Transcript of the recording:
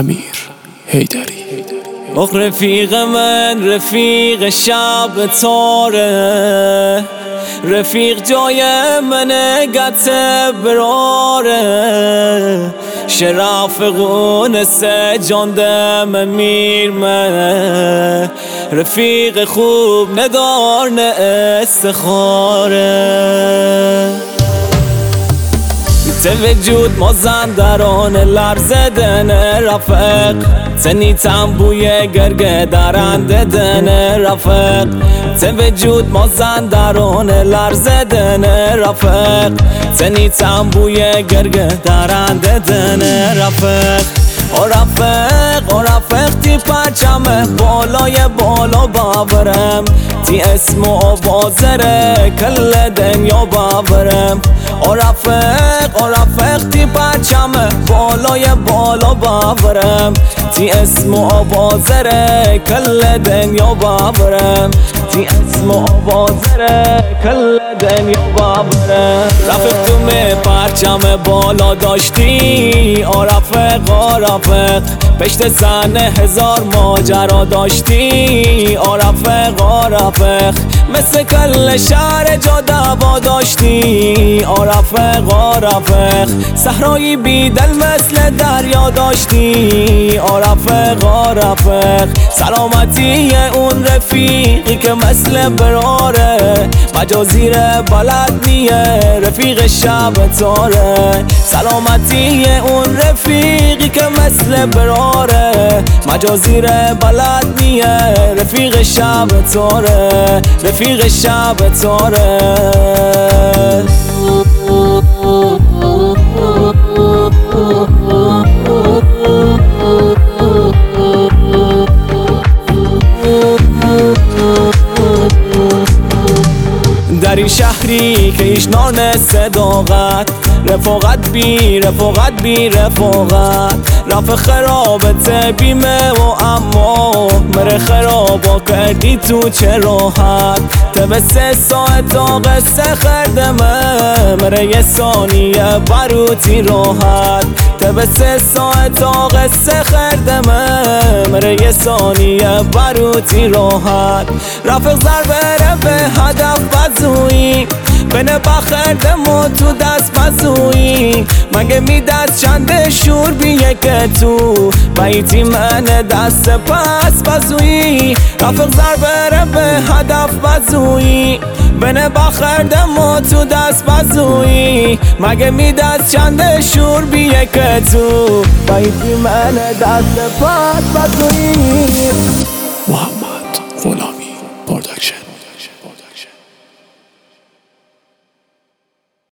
امیر حیدری. رفیق من رفیق شب تاره، رفیق جای من گت براره، شرافقون سجاندم میر من، رفیق خوب ندار نه استخاره. توجود مازندران لرزدن رفق، تنی تنبوی گرگه درنده دن رفق. توجود مازندران لرزدن رفق، تنی تنبوی گرگه درنده دن رفق. رفق تی پرچم بالای بالا باورم، تی اسم و بازره کل دنیا باورم. رفق تی پرچم بالای بالا باورم، تی اسم و بازره کل دنیا باورم، تی اسم و بازره کل دنیا باورم. رفق تو می پرچم بالا داشتی، رفق پشت صحنه هزار ماجرا داشتی. رفق مثل کل شهر جا دعوا داشتی. رفق صحرایی بیدل مثل دریا داشتی. رفق سلامتی اون رفیقی که مثل براره، مجازیر بلد نیه رفیق شب تاره. سلامتی اون رفیقی که مثل براره، مجازیر بلد نیه رفیق شب تاره، رفیق شب تاره. در این شهری که ایش نان صداقت، رفاقت بی رفاقت. رفت خرابت بیمه و اما مره خرابا کردی تو چه راحت. تبه 3 ساعت تا قصه خردمه، مره یه ثانیه بروتی راحت. تبه 3 ساعت تا قصه خردمه، مره یه ثانیه بروتی راحت. رفق ضربه به هدف بزویی، بنه بخردم و تو دست بزویی. مگه میدست چند شور بیه که تو بیتی من دست پس بزویی. رفق ضربه به هدف بزویی، بنه بخردم و تو دست بزویی. مگه میدست چند شور بیه که تو بیتی من دست پس بزویی. محمد